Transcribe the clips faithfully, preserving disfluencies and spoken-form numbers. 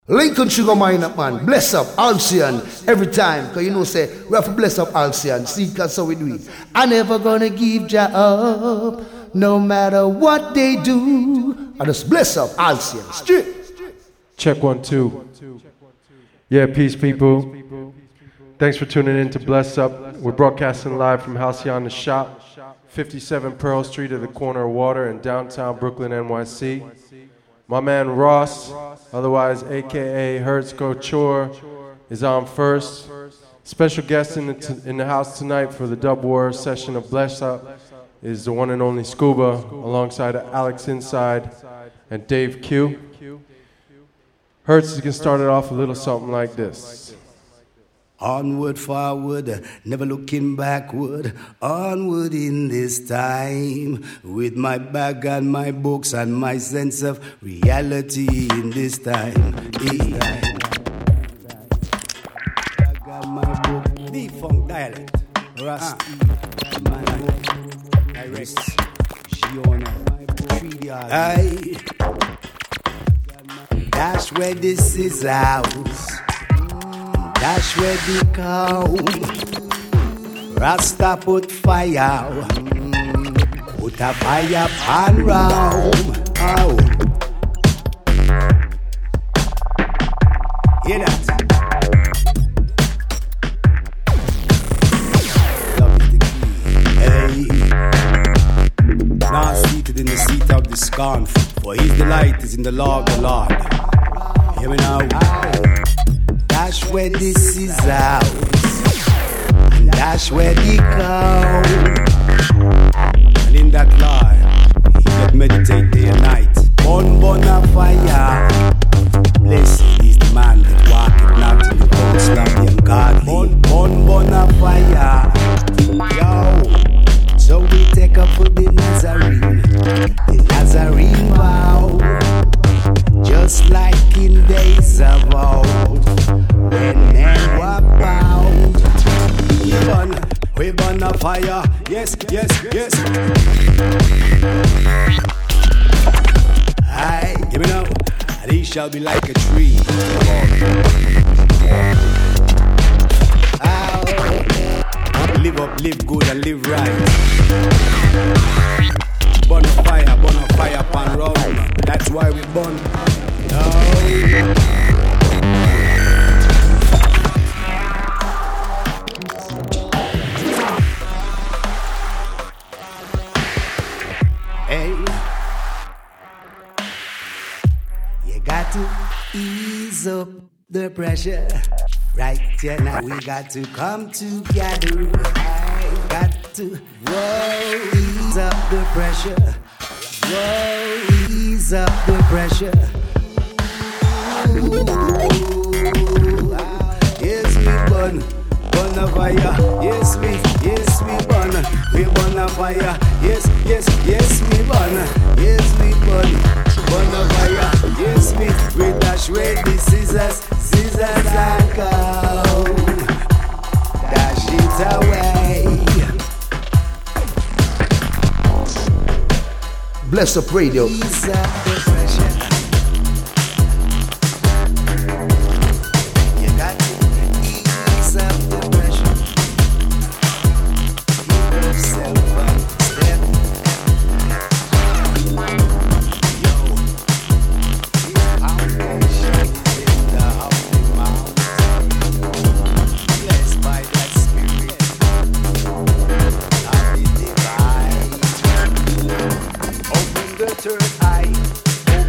Lincoln Sugar Mine up, man. Bless up Alcyon every time. Because you know, say, we have to bless up Alcyon. See, because so we do it. I never gonna give Jah up, no matter what they do. I just bless up Alcyon. Straight. Check one, two. Yeah, peace, people. Thanks for tuning in to Bless Up. We're broadcasting live from Halcyon the Shop, fifty-seven Pearl Street at the corner of Water in downtown Brooklyn, N Y C. My man Ross, otherwise A K A Hertz Couture, is on first. Special guest in the, t- in the house tonight for the Dub War session of Bless Up is the one and only Scuba, alongside Alex Inside and Dave Q. Hertz is going to start it off a little something like this. Onward, forward, never looking backward. Onward in this time, with my bag and my books and my sense of reality in this time. I got my book, B-Funk dialect, Rusty, my book, Iris, Giona, three yards. I dash where this is house. Dash where the cow, Rasta put fire, put a fire pan round. Oh. Hear that? Love is the key. Hey, now seated in the seat of the scornful, for his delight is in the law of the Lord. Hear me now. Dash where this is house, and dash where the cow. And in that life, he that meditate day and night. Burn, burn a fire. Blessed is the man that walketh not in the counsel of the ungodly. Burn, burn, burn a fire. Yo, so we take up for the Nazarene, the Nazarene vow. Just like in days of old, when men were bound. We burn, we burn a fire. Yes, yes, yes. Aye, give me now. And he shall be like a tree. Oh, live up, live good, and live right. Burn a fire, burn a fire upon round. That's why we burn. Oh. To ease up the pressure, right here now we got to come together. I got to whoa, ease up the pressure, whoa, ease up the pressure. Ooh, yes we burn, burn a fire. Yes we, yes we burn, we burn a fire. Yes, yes, yes we burn, yes we burn. Burn a fire, yes me, we dash away the scissors, scissors and go. Dash it away. Bless Up Radio. Ease up the pressure. You got to ease up the pressure. Keep yourself up, step. Third eye,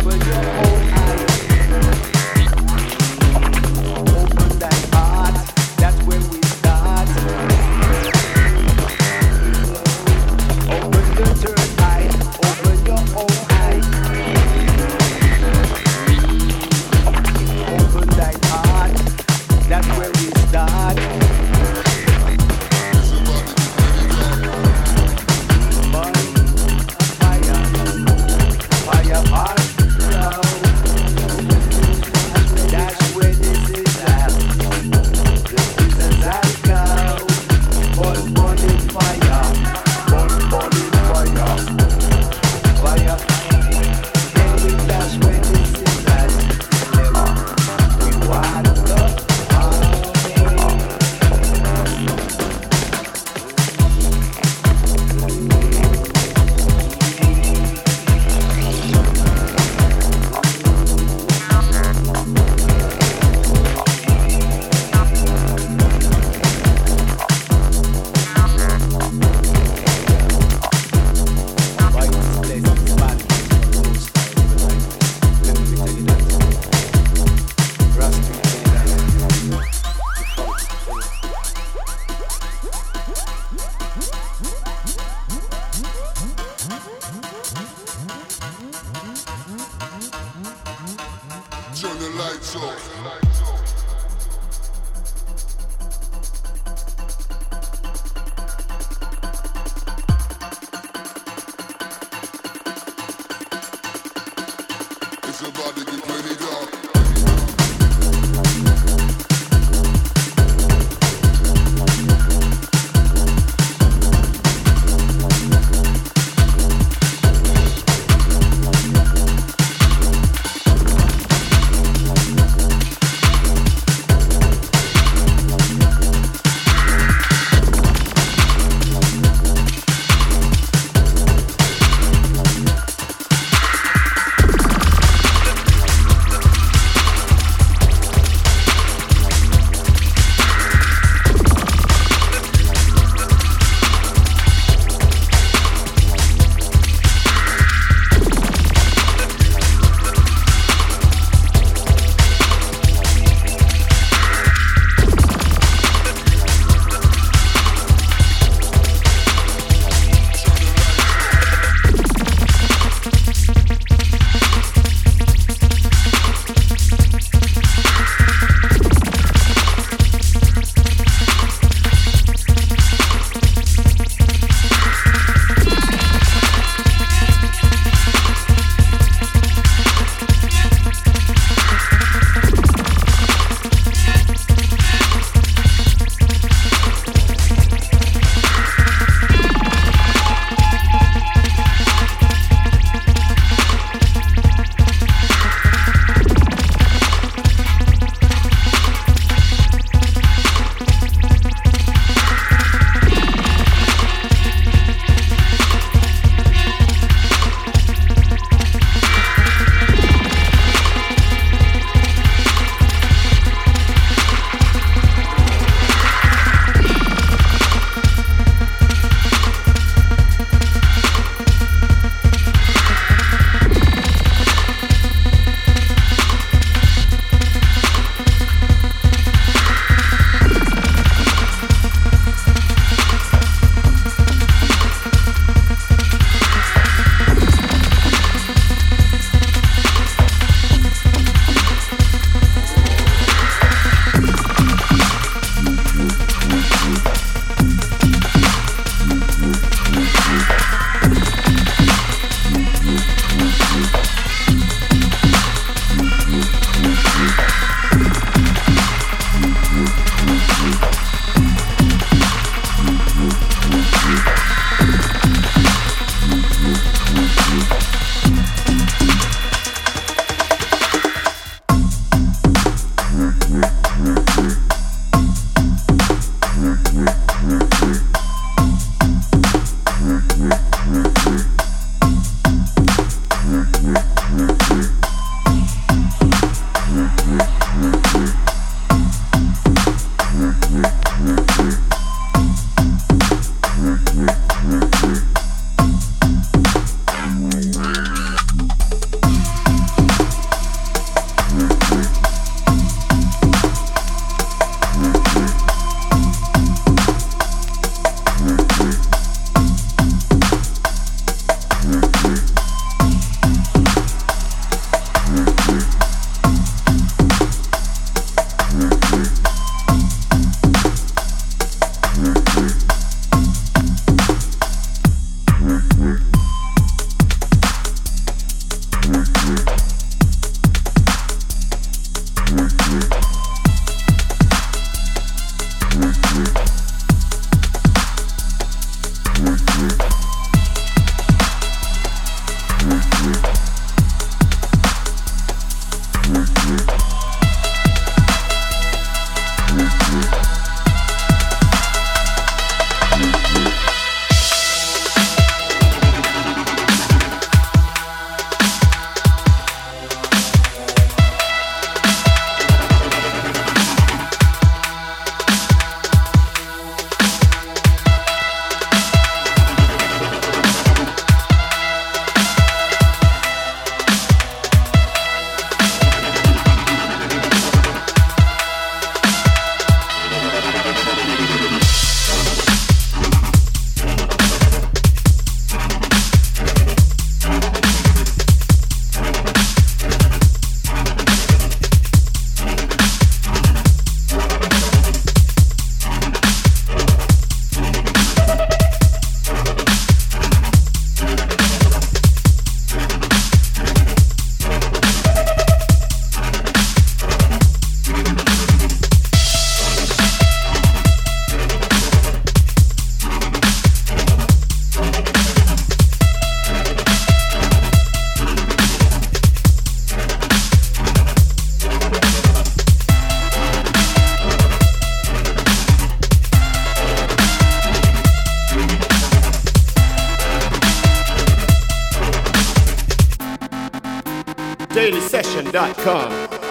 dot com.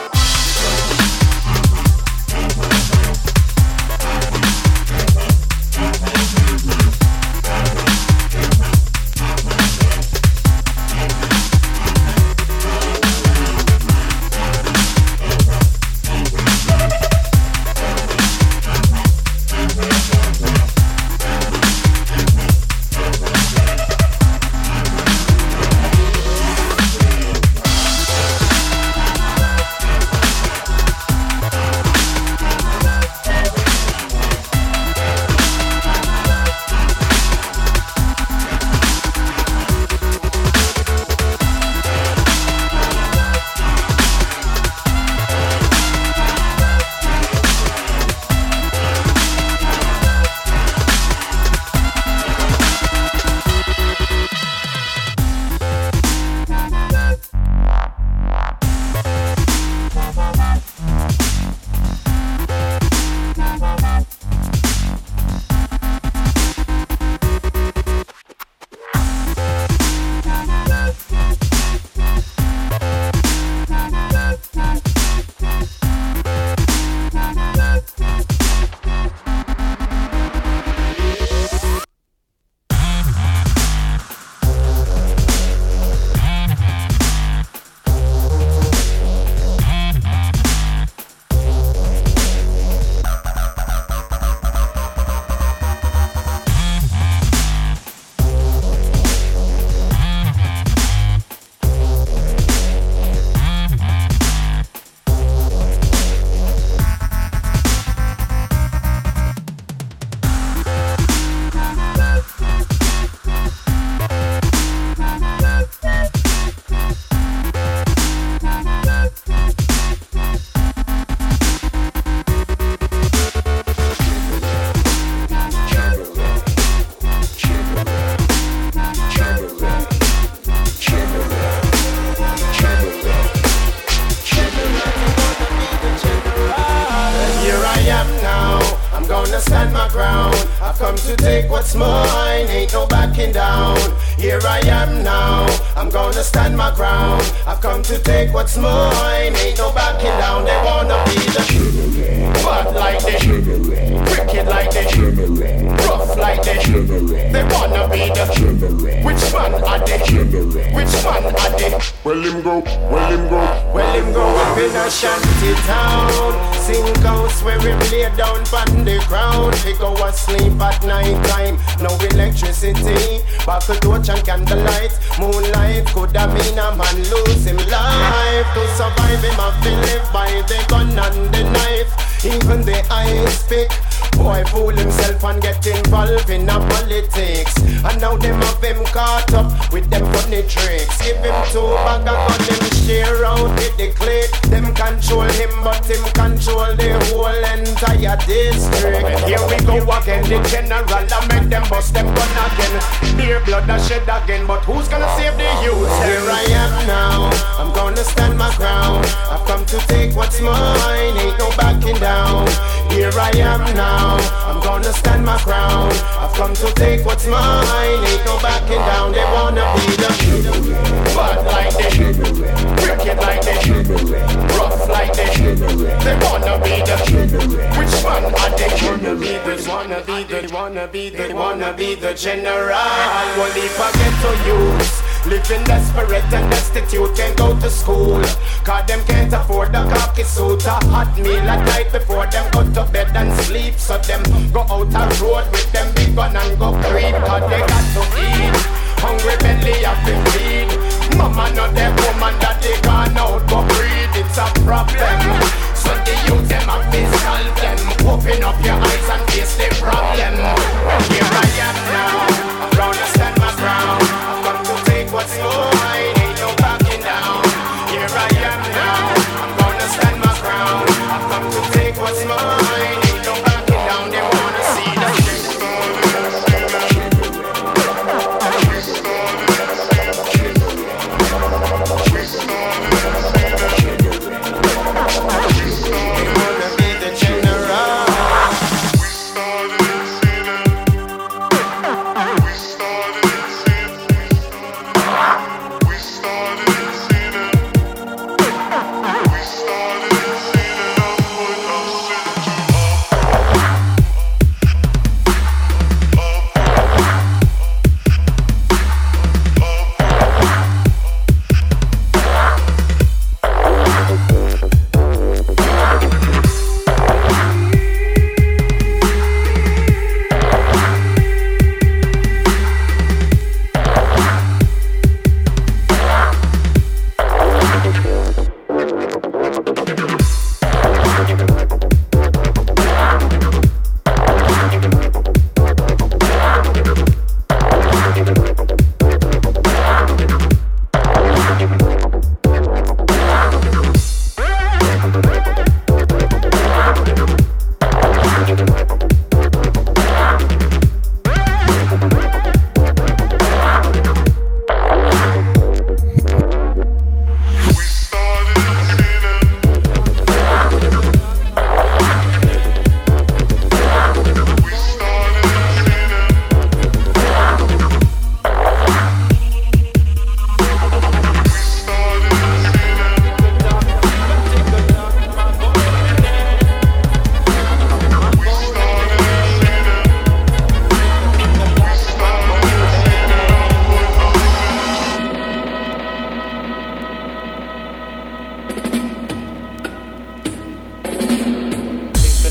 General, well if I get to use living desperate and destitute, can't go to school cause them can't afford the khaki suit, a hot meal at night before them go to bed and sleep. So them go out a road with them big gun and go creep, cause they got to eat. Hungry belly have to feed. Mama not their woman that they gone out go breed. It's a problem. So the youth them have to solve them. Open up your eyes and face the problem. Well here I am now, I'm gonna stand my ground. I've come to take what's mine, ain't no backing down. Here I am now, I'm gonna stand my ground. I've come to take what's mine, ain't no backing down. They wanna see the shit.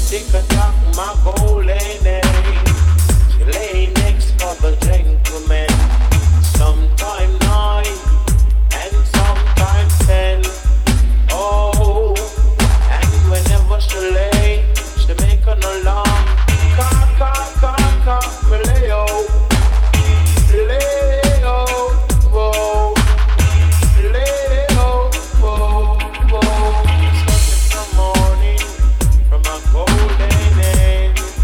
tick-a-tock, my golden age. She lay next for the gentleman. Sometime nine and sometime ten. Oh, and whenever she lay, she make an alarm. Ka ka ka ka, me lay oh, lay oh, whoa, lay oh, whoa, whoa. Sun in the morning from a golden end.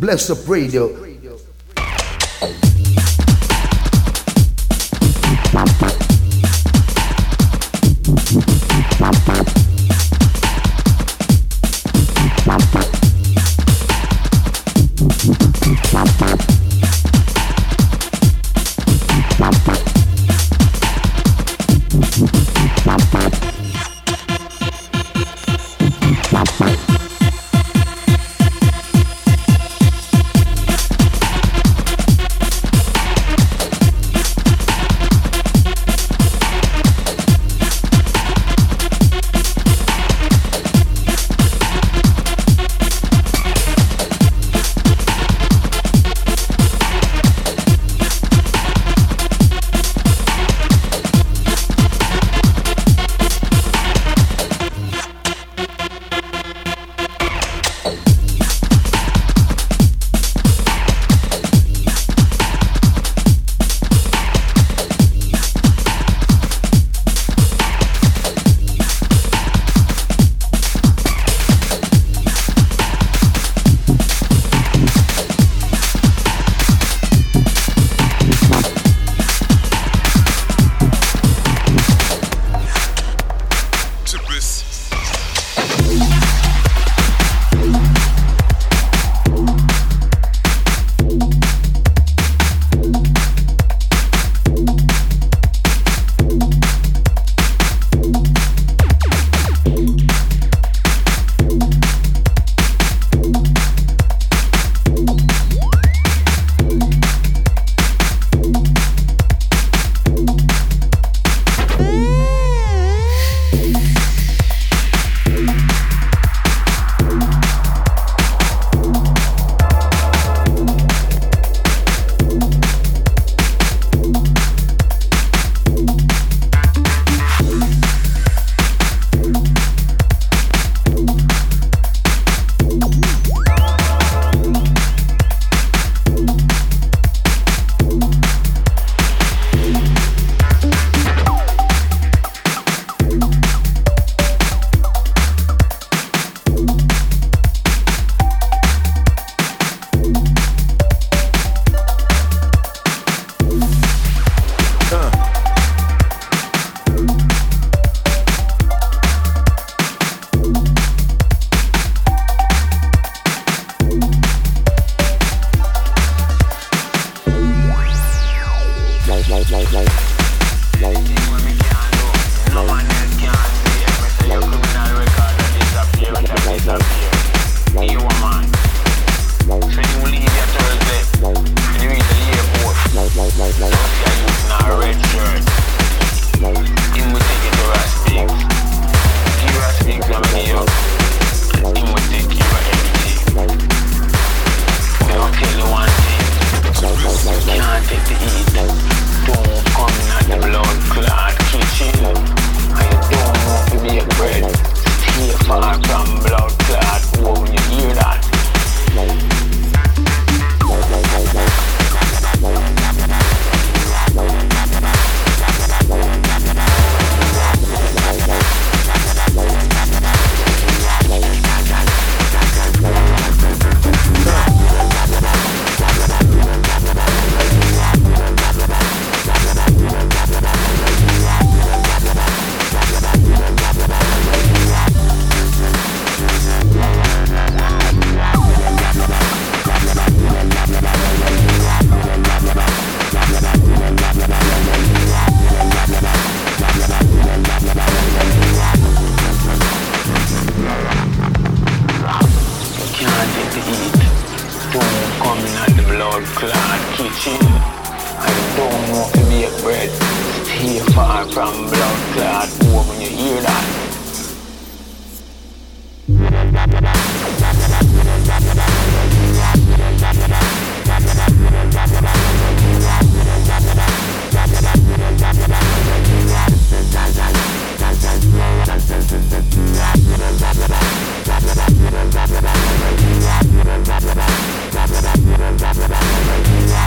Bless Up Radio.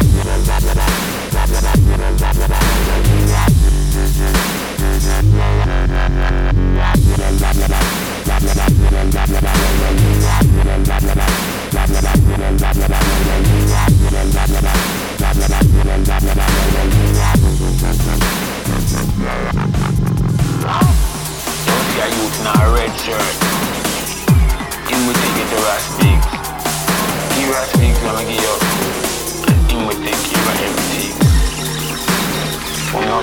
We'll be right back.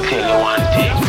tell you one thing.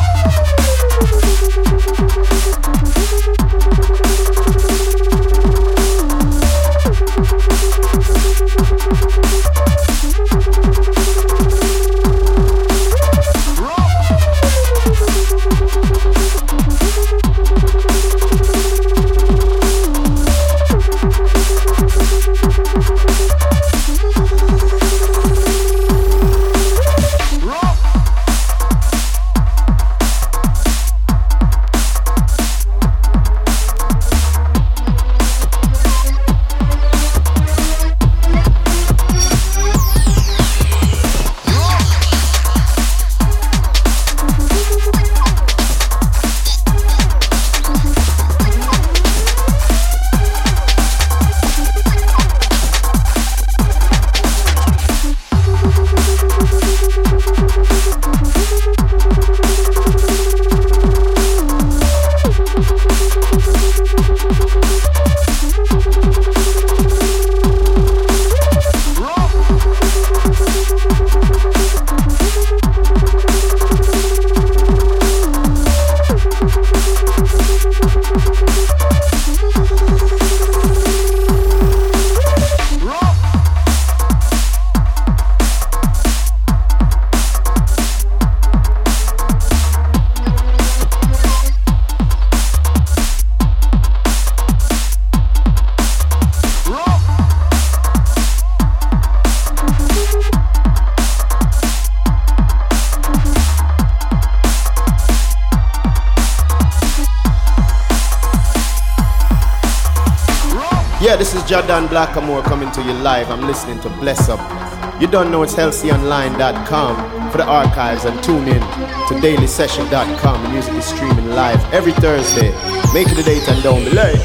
Yeah, this is Jordan Blackamore coming to you live. I'm listening to Bless Up. You don't know it's healthy online dot com for the archives, and tune in to daily session dot com. The music is streaming live every Thursday. Make it a date and don't be late.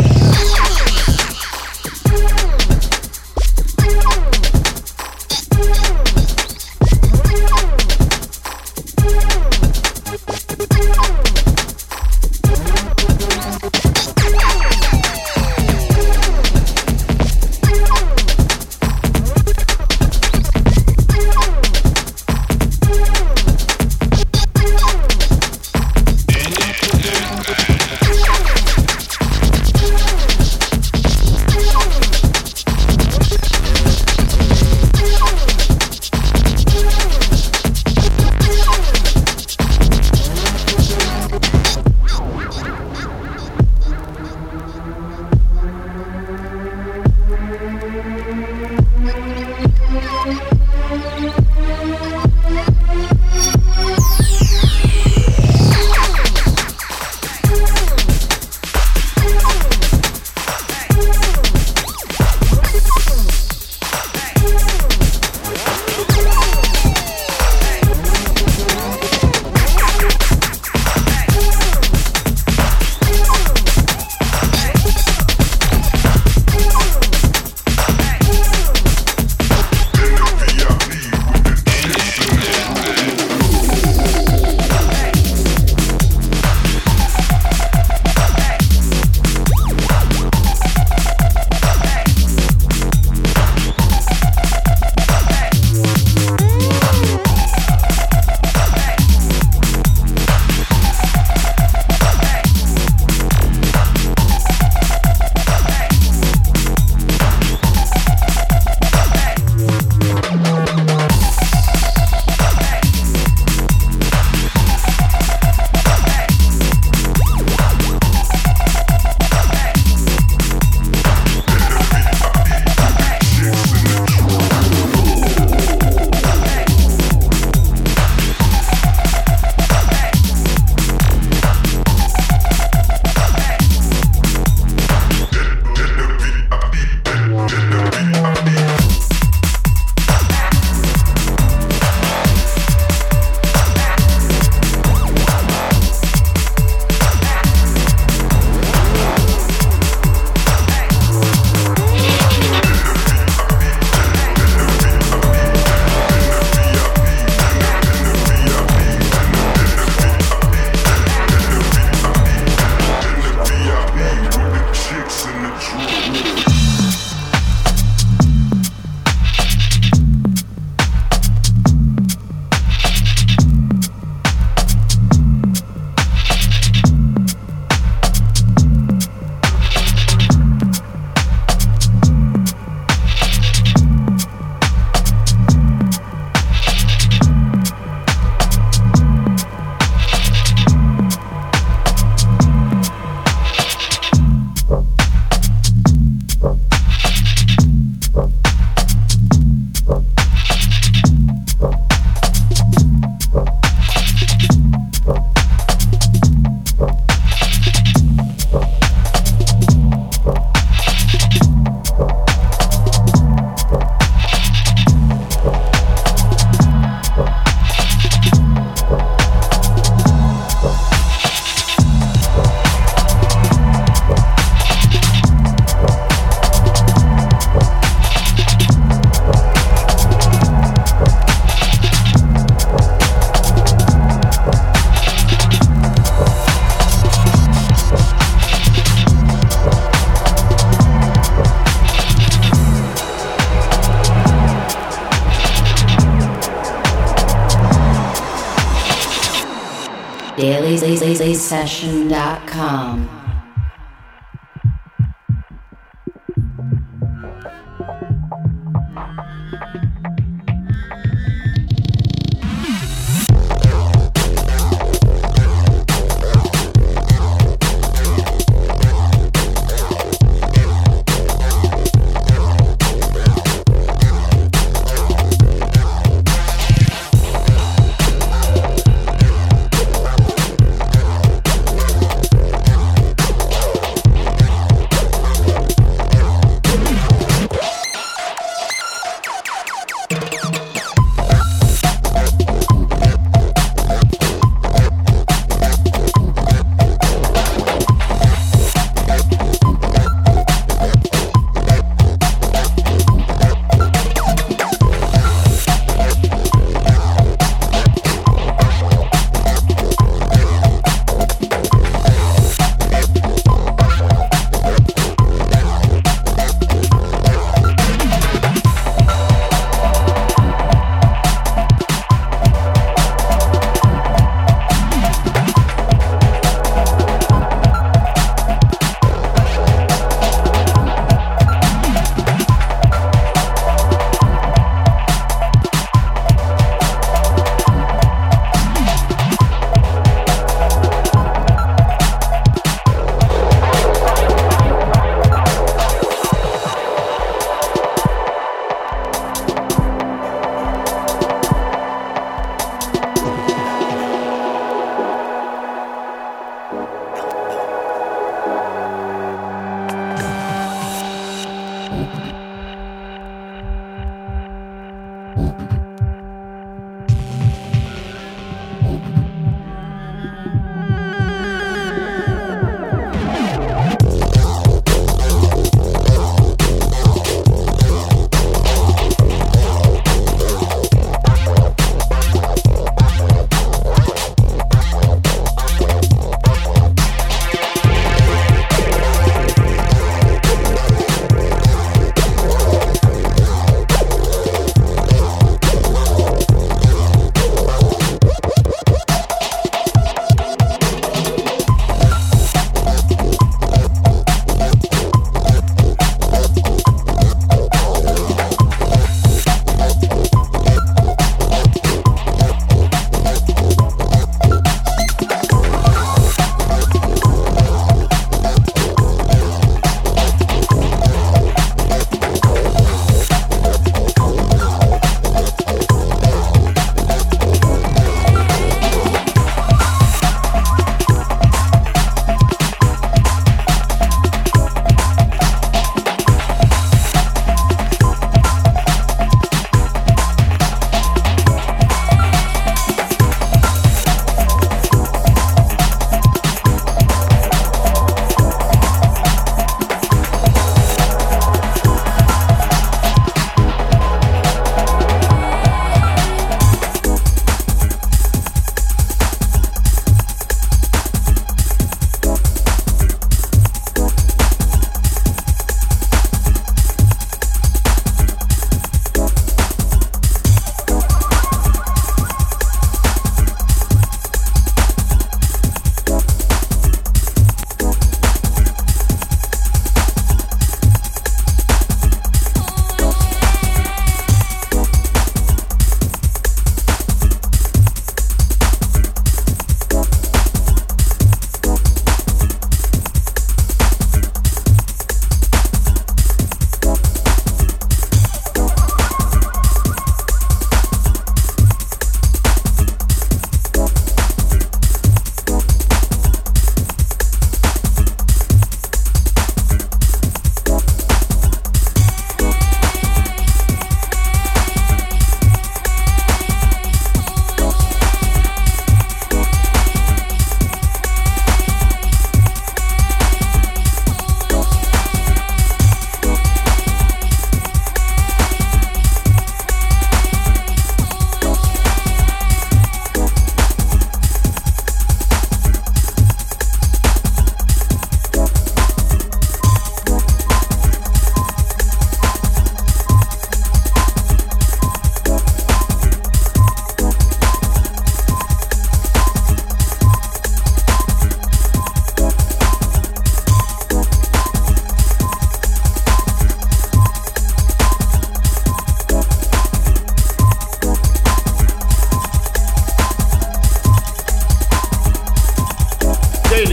daily session dot com.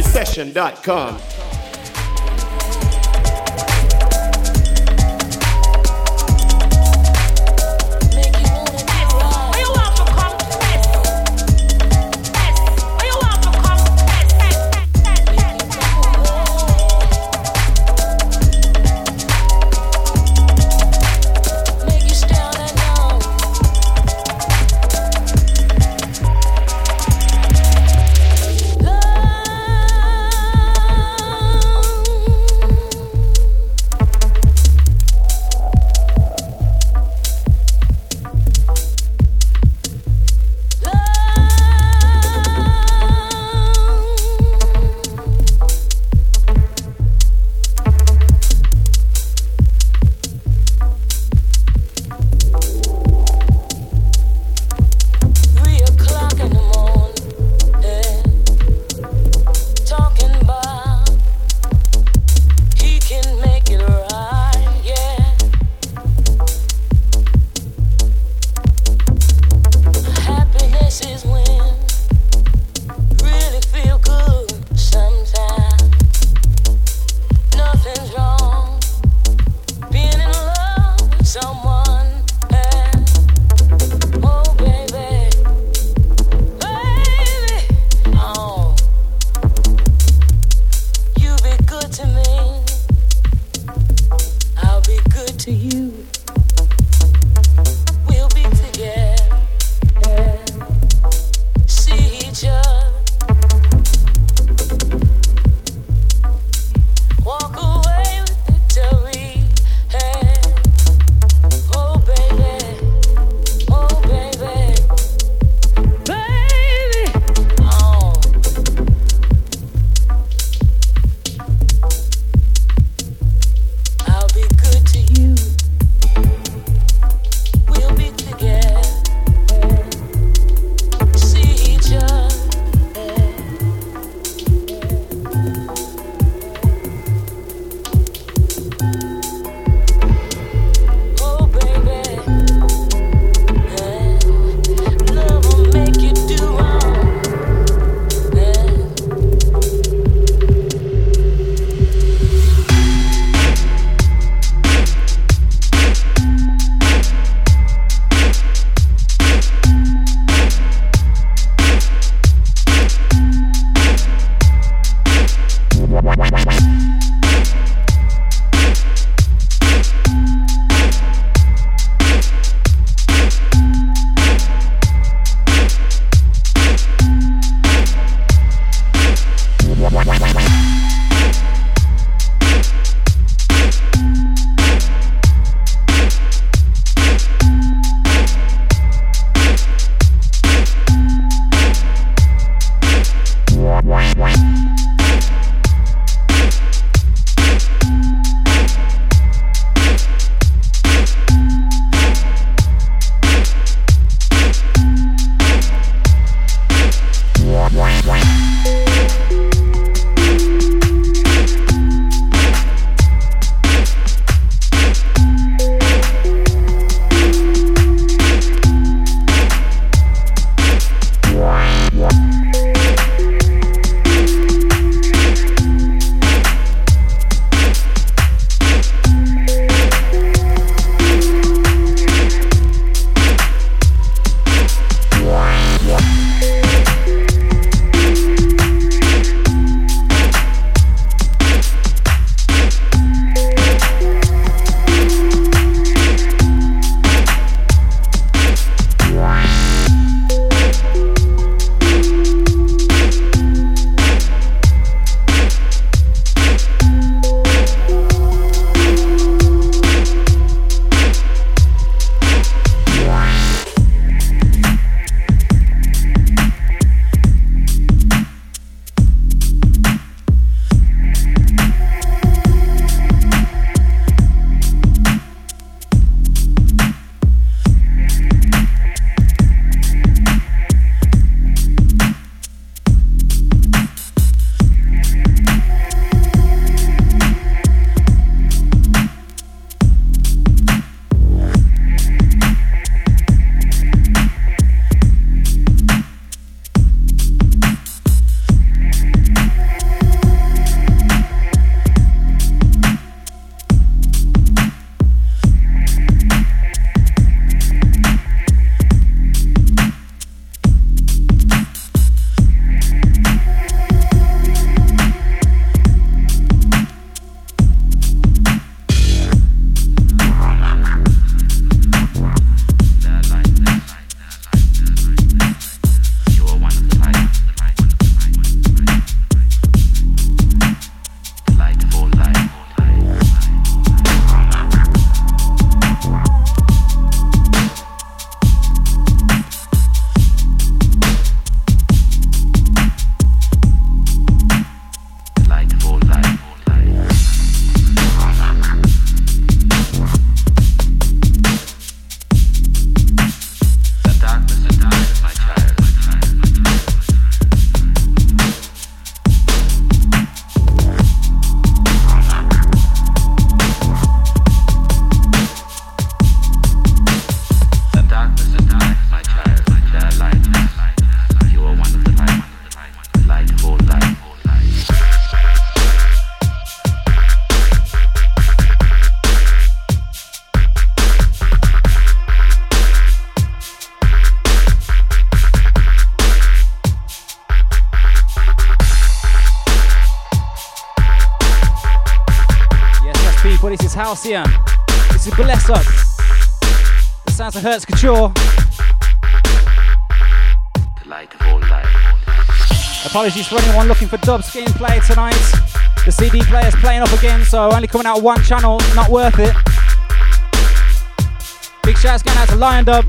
session dot com. Love is Halcyon. This is Bless Up. The sounds of Hertz Couture. The light of all life. Apologies for anyone looking for dubstep play tonight. The C D player's playing up again, so only coming out one channel, not worth it. Big shouts going out to Lion Dub.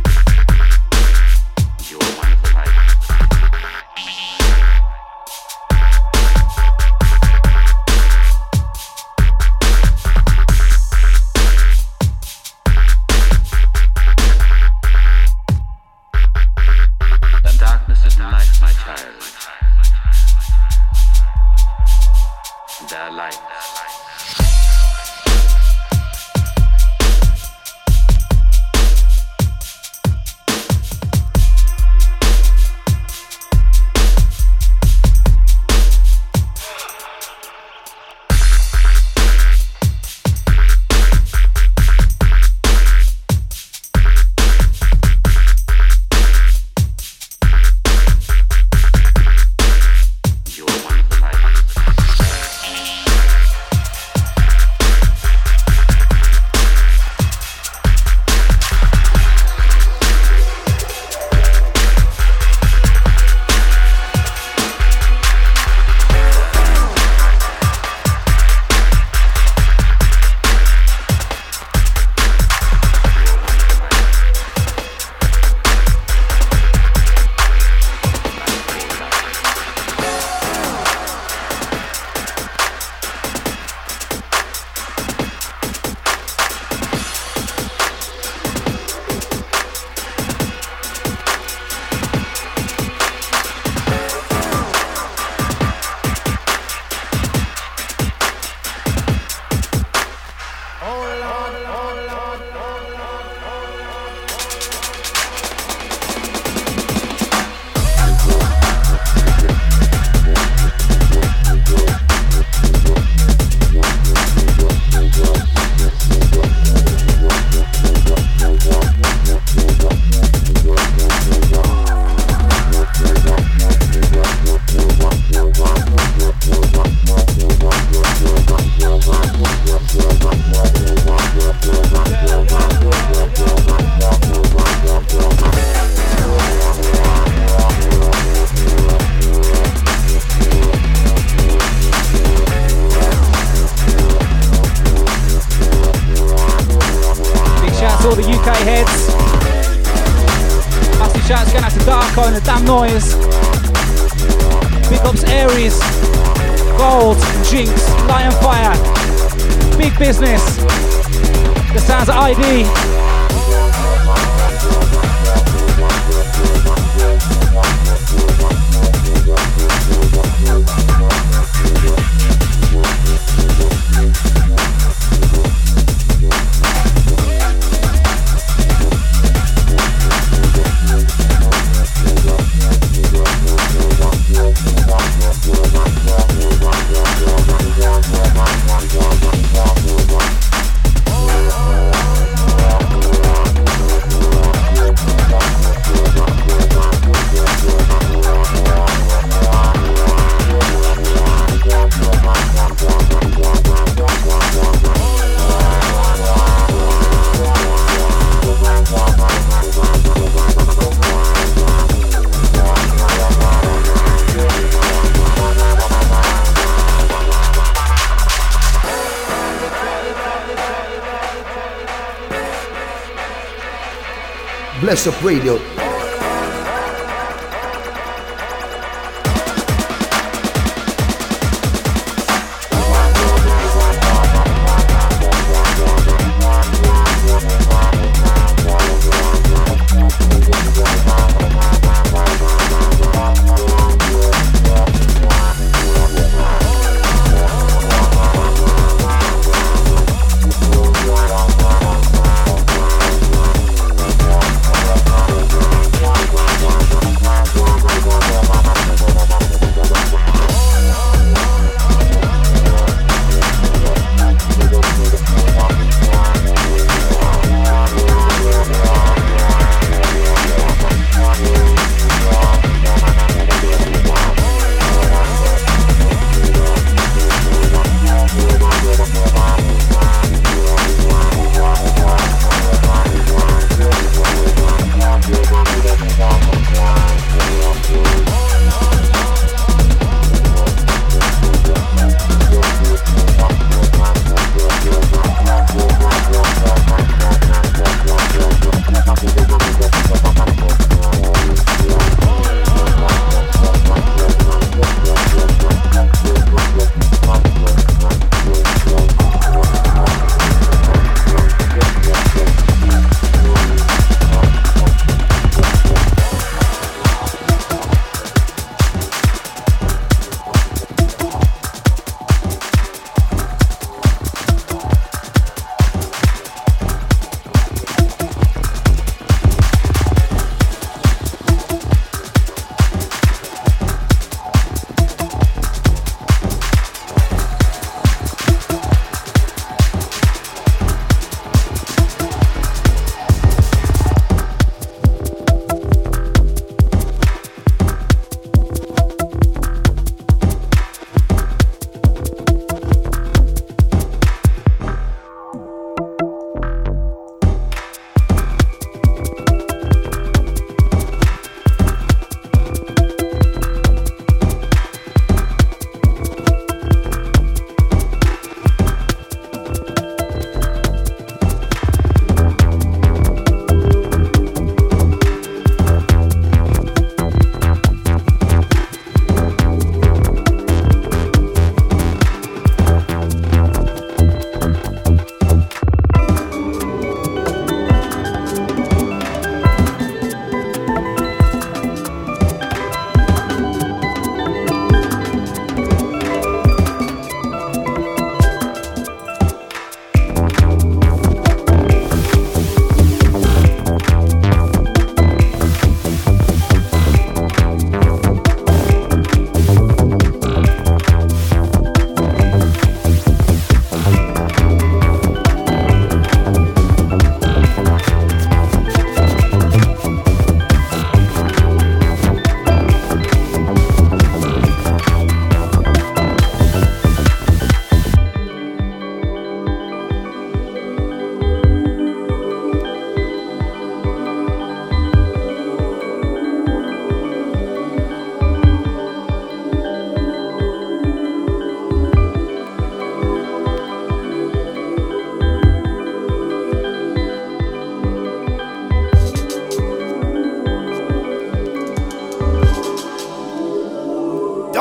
Noise. Big ups Aries, Gold, Jinx, Lion Fire, Big Business. The sounds of I D. Bless Up Radio. We'll be right back.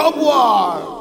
Tug war.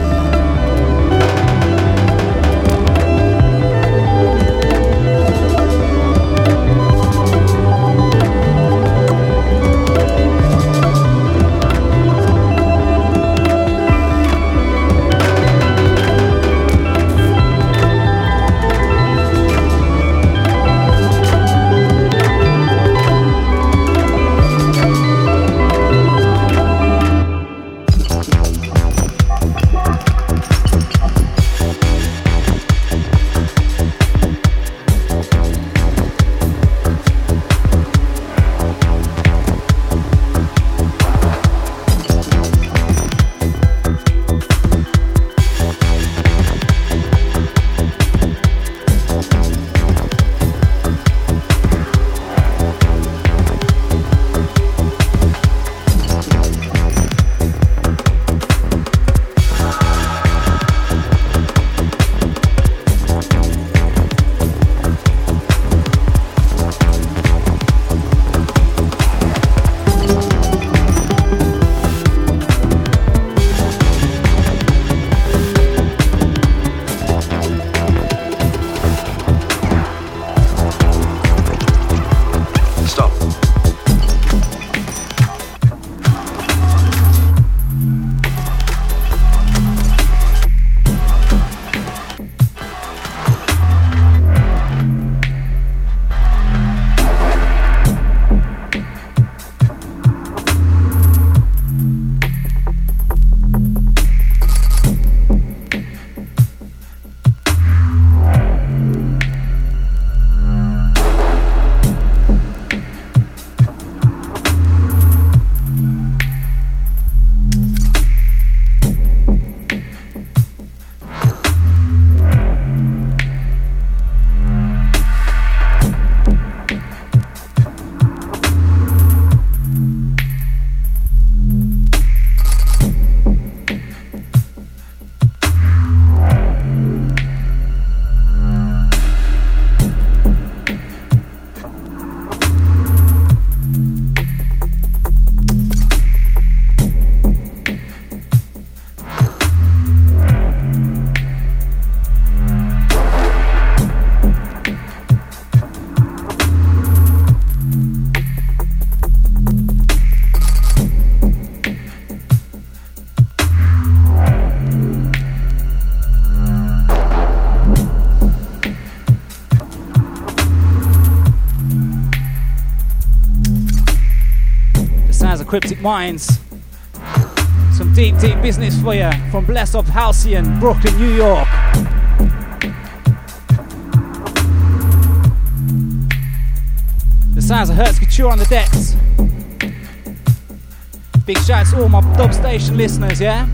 Cryptic Minds. Some deep, deep business for you from Bless Up Halcyon, Brooklyn, New York. The sounds of Hertz Couture on the decks. Big shout out to all my dub station listeners, yeah?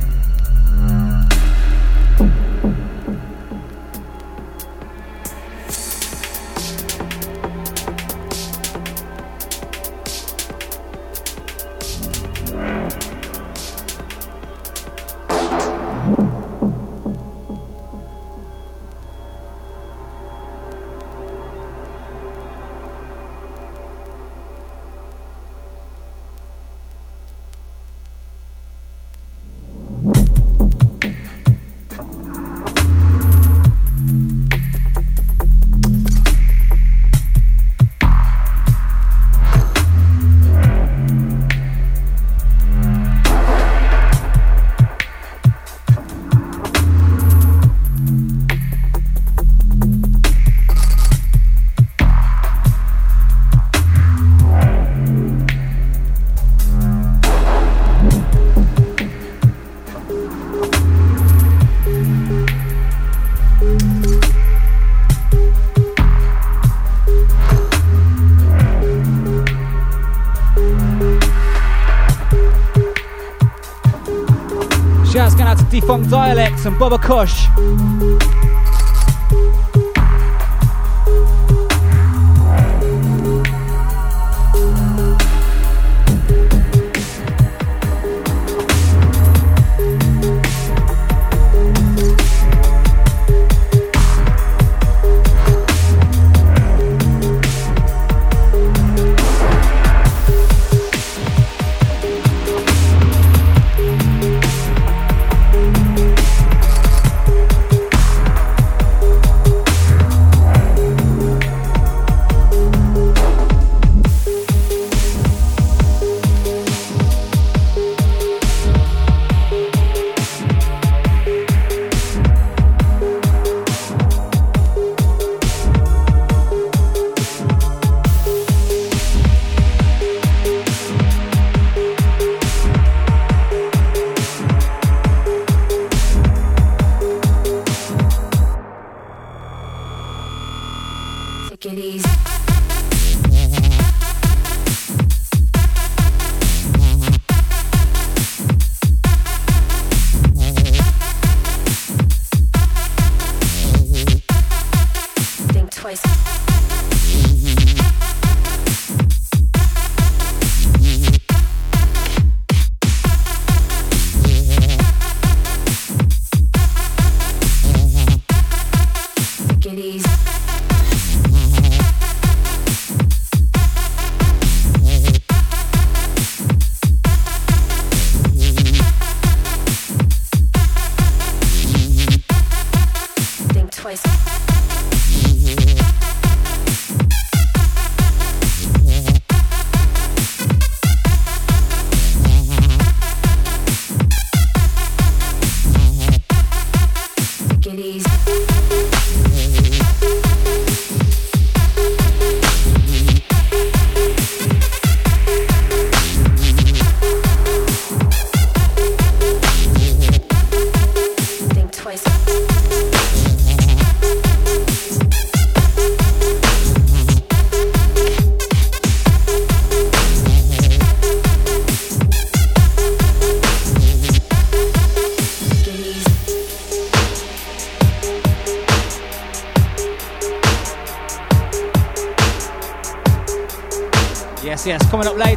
Defunct Dialects and Bubba Kush.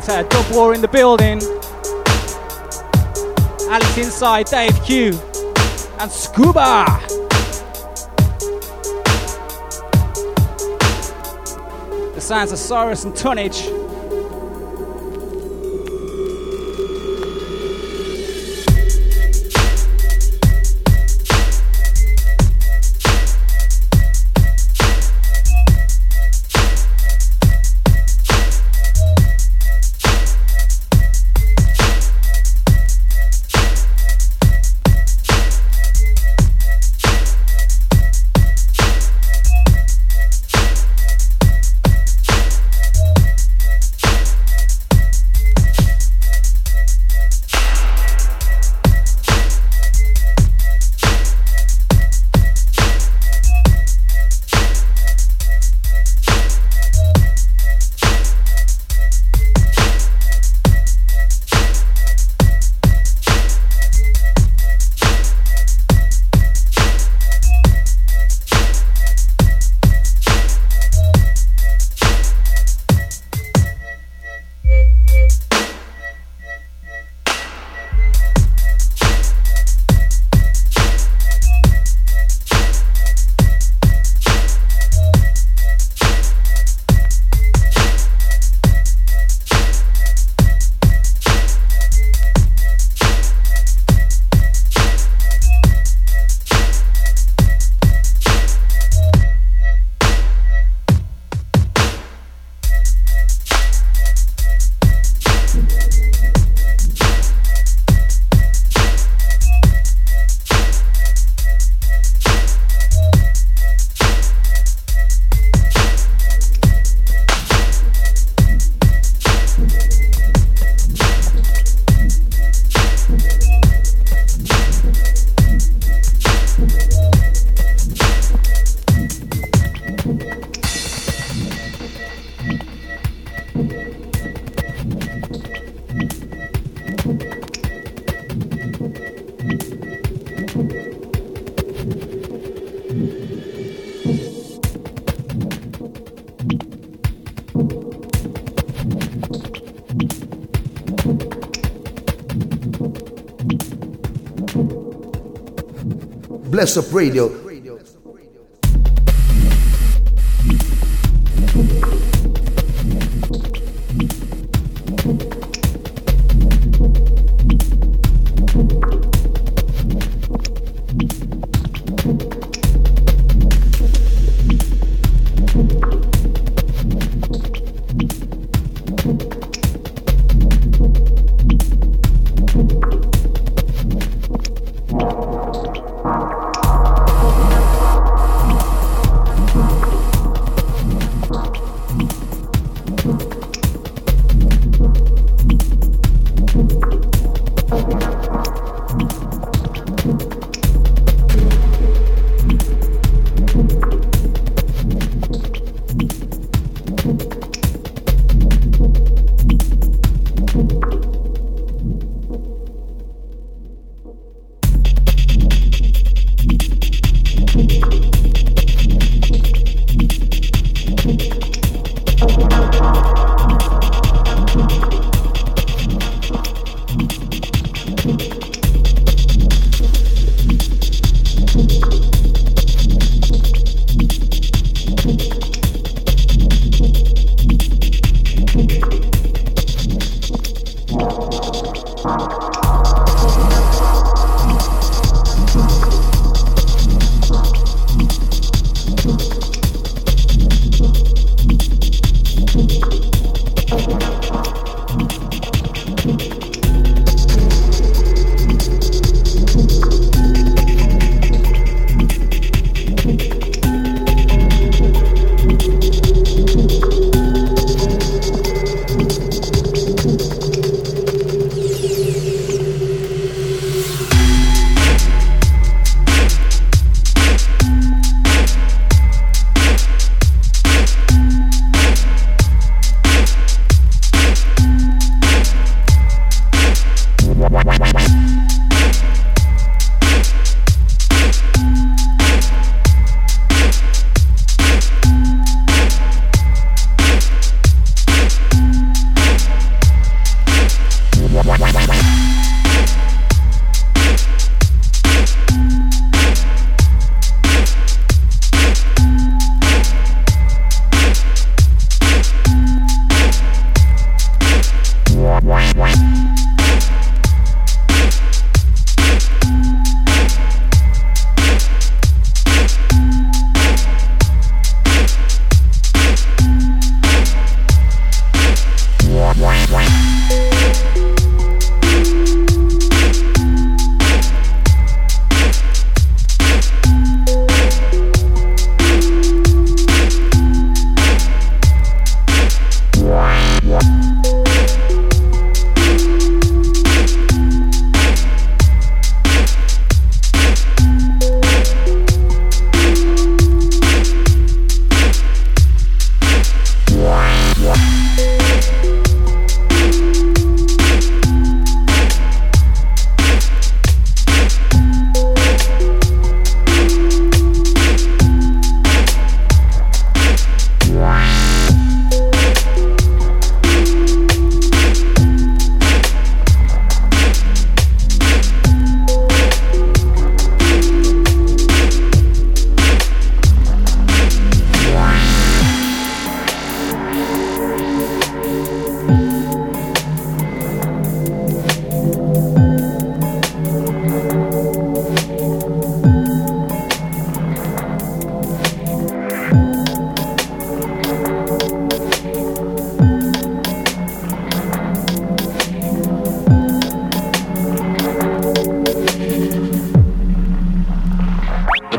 Carter, Dub War in the building. Alex Inside, Dave Q, and Scuba. The sounds of Cyrus and Tonnage. Bless Up Radio.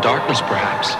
darkness, perhaps.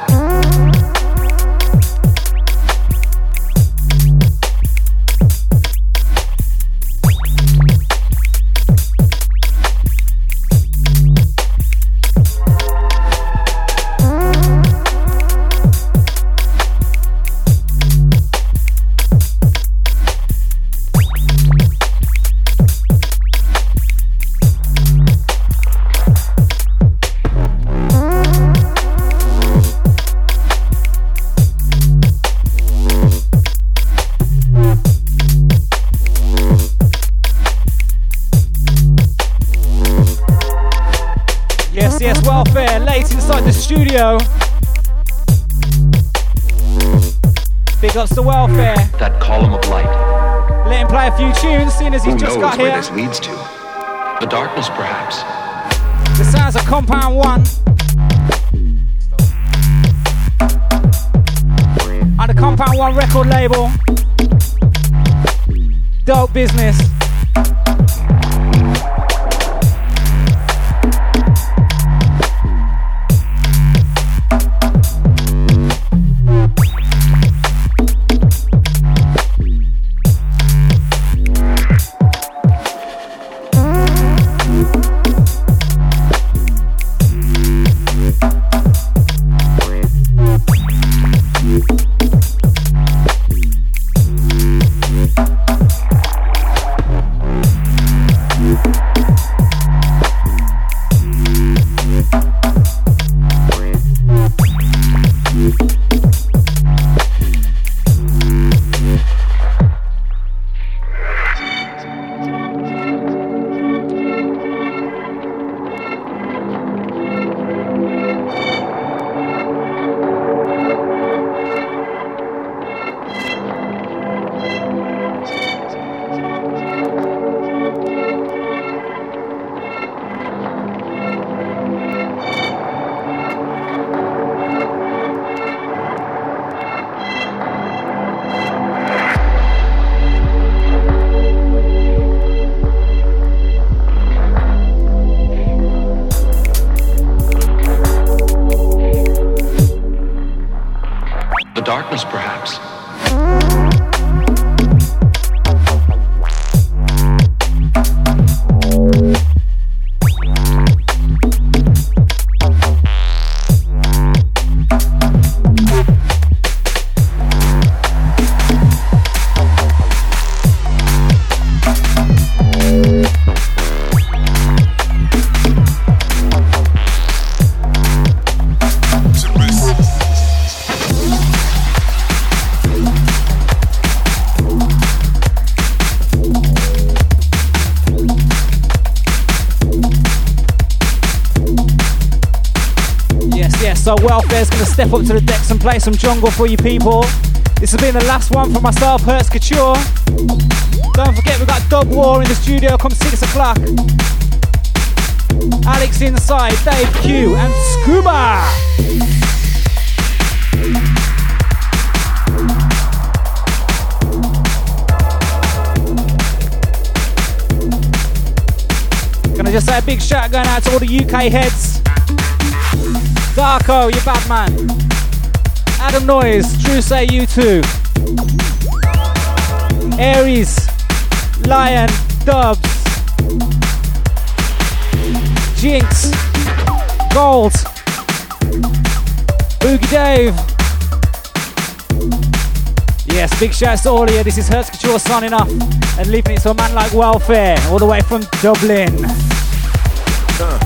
Studio. Big ups to Welfare. That column of light. Let him play a few tunes, seeing as he's Who just knows got where here. this leads to? The darkness, perhaps. The sounds of Compound One. On the Compound One record label. Dope business. Darkness, perhaps. So Welfare's gonna step up to the decks and play some jungle for you people. This has been the last one for myself, Hertz Couture. Don't forget we've got Dub War in the studio come six o'clock. Alex Inside, Dave Q and Scuba. Can I just say a big shout going out to all the U K heads. Darko, you bad man. Adam Noise, Drew Say You Too. Aries, Lion, Dubs, Jinx, Gold, Boogie Dave. Yes, big shouts to all of you. This is Hertz Couture signing off and leaving it to a man like Welfare, all the way from Dublin. Uh.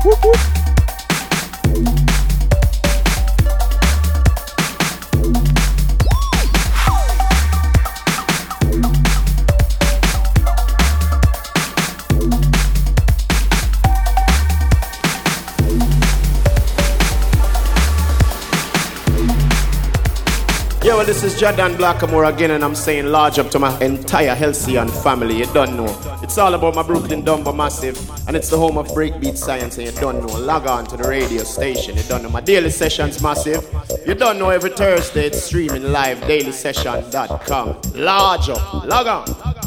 Whoop, whoop. Yeah, well, this is Jordan Blackamore again, and I'm saying large up to my entire Halcyon family. You don't know. It's all about my Brooklyn Dumbo Massive, and it's the home of breakbeat science, and you don't know. Log on to the radio station. You don't know. My daily sessions Massive. You don't know. Every Thursday it's streaming live. daily session dot com. Large up. Log on.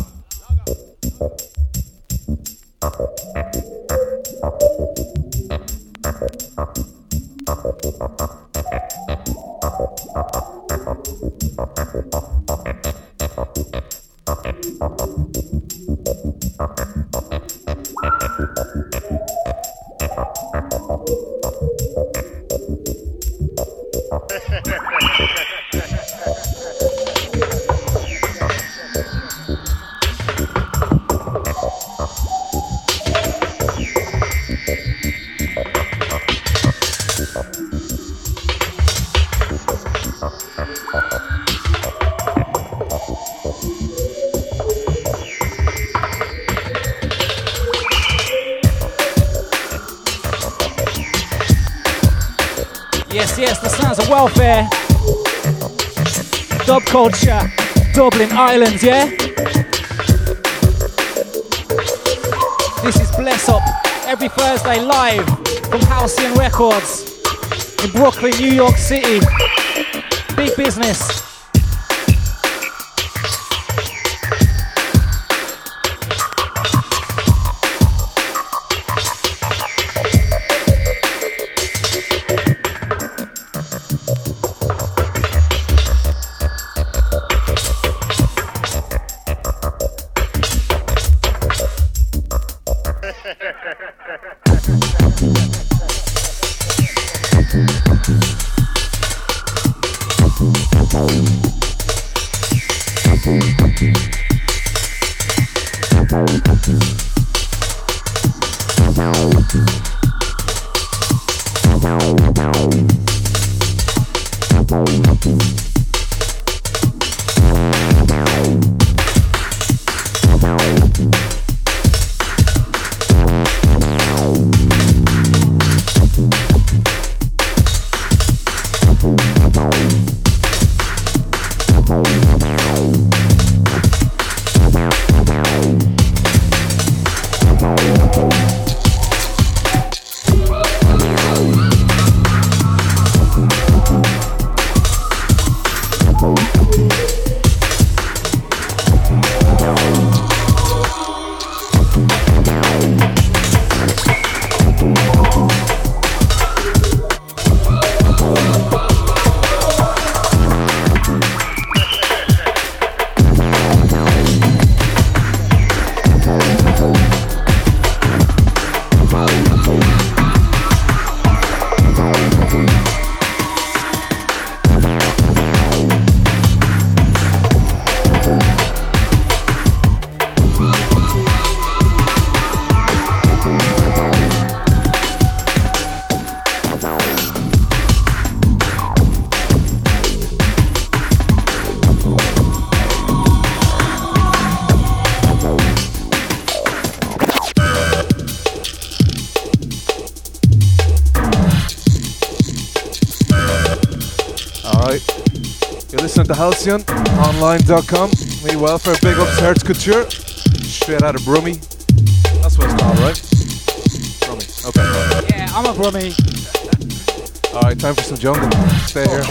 Yes, yes, the sounds of welfare. Dub culture. Dublin Island, yeah? This is Bless Up. Every Thursday live from Halcyon Records in Brooklyn, New York City. Big business. To halcyon online dot com. Me welfare, big ups, Hertz Couture. Straight out of Brummie. That's what it's called, right? Brummie. Okay. Yeah, I'm a Brummie. Alright, time for some jungle. Stay here.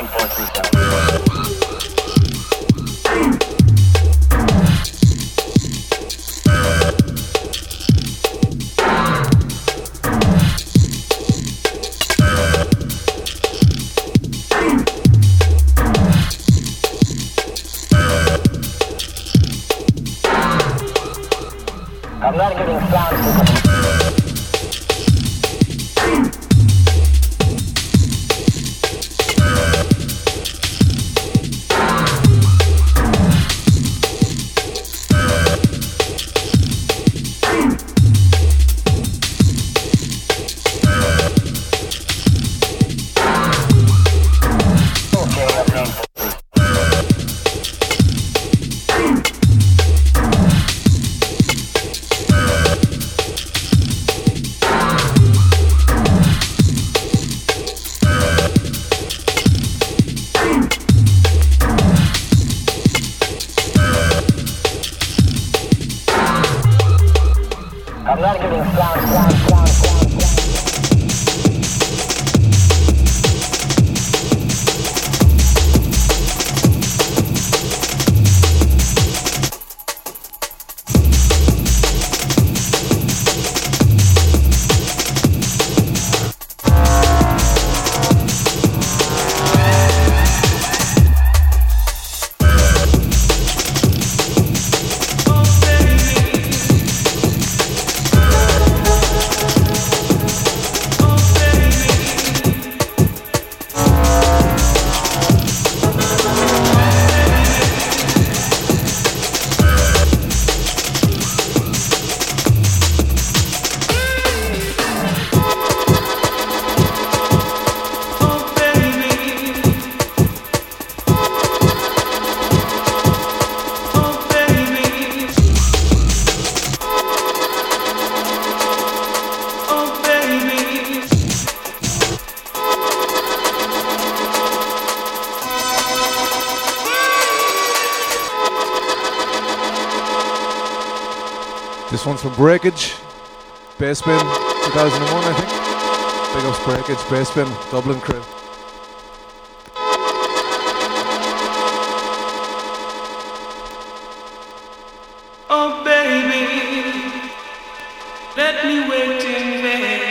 I'm not getting sound. This one's from Breakage, Bass Bin, two thousand one, I think. Big ups Breakage, Bass Bin, Dublin crew. Oh baby, let me wait in vain.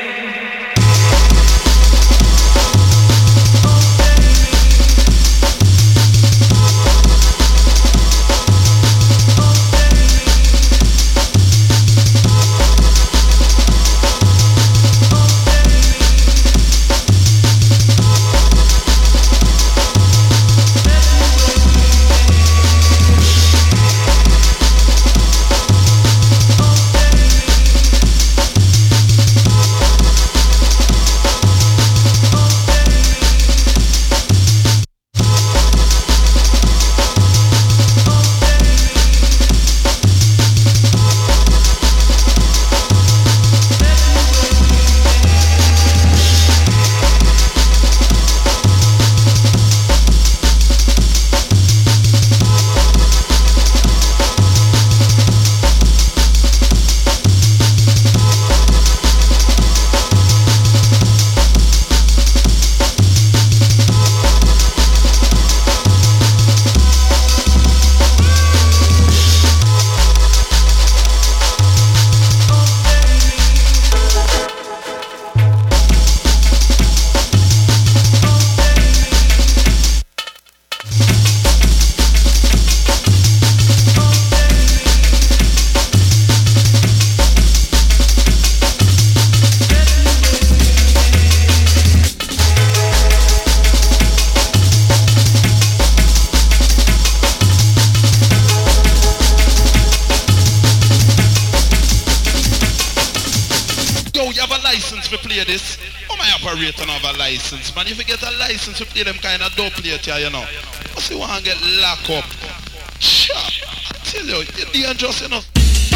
Man, if you get a license to play them kind of dope plate here, you know. Must you want to get locked up. Sure, I tell you, you're dangerous enough.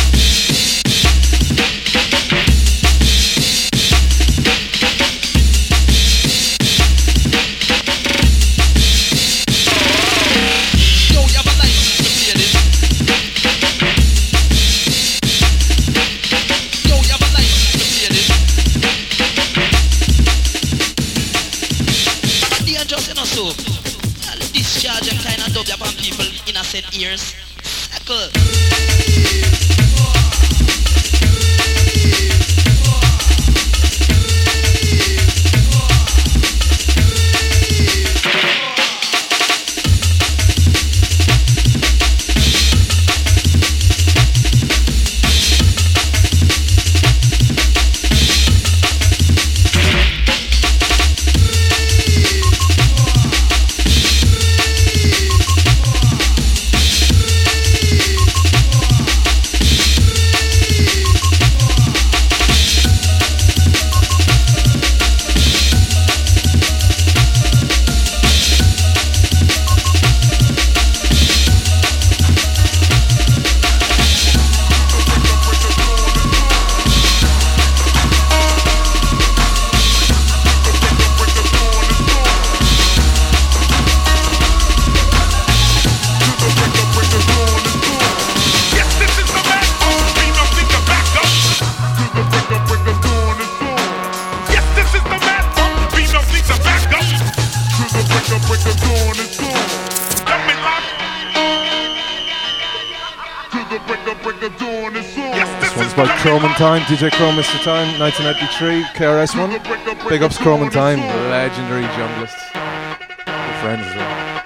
Yo, you have a license to play this. Yo, you have a license to play this. Dangerous enough, so I'll discharge and kind of dub upon people innocent ears. Circle. Chrome and Time, D J Chrome Mister Time, nineteen ninety-three, K R S one. Big ups Chrome and Time, legendary junglist. Good friends as well.